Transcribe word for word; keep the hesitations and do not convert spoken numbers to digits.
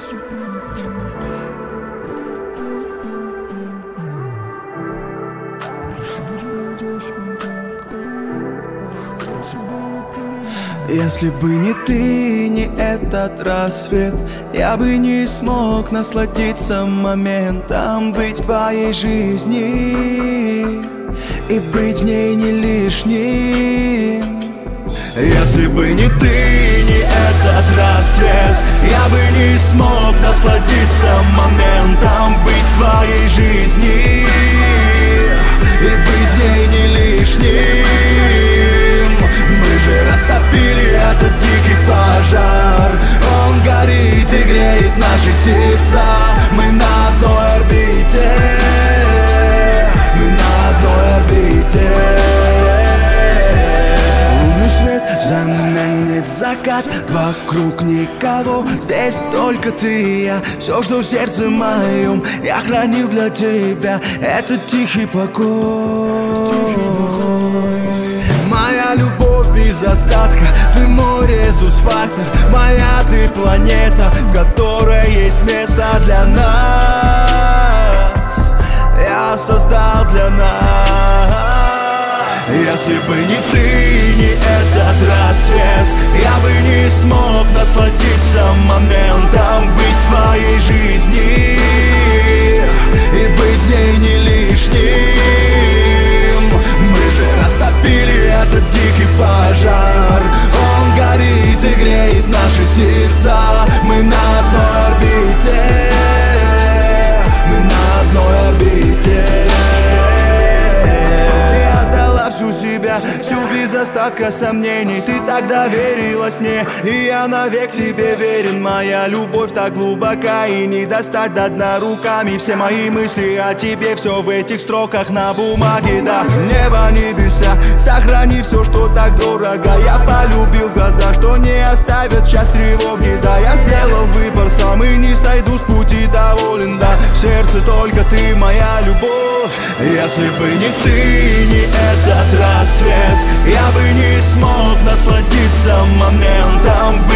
Если бы не ты, не этот рассвет, я бы не смог насладиться моментом, быть в твоей жизни и быть в ней не лишним. Если бы не ты, не этот рассвет, я бы не смог насладиться моментом, быть в твоей жизни и быть в ней не лишним. Мы же растопили этот дикий пожар, он горит и греет наши сердца. Мы на одной орбите, мы на одной орбите. Лунный свет заменит закат, вокруг никого, здесь только ты и я. Все, что в сердце моем, я хранил для тебя, это тихий покой. Моя любовь без остатка, ты мой резус-фактор, моя ты планета, в которой есть место для нас. Я создал для нас. Если бы не ты, не этот рассвет, я бы не смог насладиться моментом, быть в твоей жизни и быть в ней не лишним. Мы же растопили этот дикий пожар, он горит и греет наши сердца. Мы на одной орбите, мы на одной орбите. Всю себя, всю без остатка сомнений. Ты так доверилась мне, и я навек тебе верен. Моя любовь так глубока, и не достать до дна руками. Все мои мысли о тебе, все в этих строках на бумаге. Да, небо, небеса, сохрани все, что так дорого. Я полюбил глаза, что не оставят час тревоги. Да, я сделал выбор сам и не сойду с пути, доволен. Да, в сердце только ты, моя любовь. Если бы не ты, не этот рассвет, я бы не смог насладиться моментом,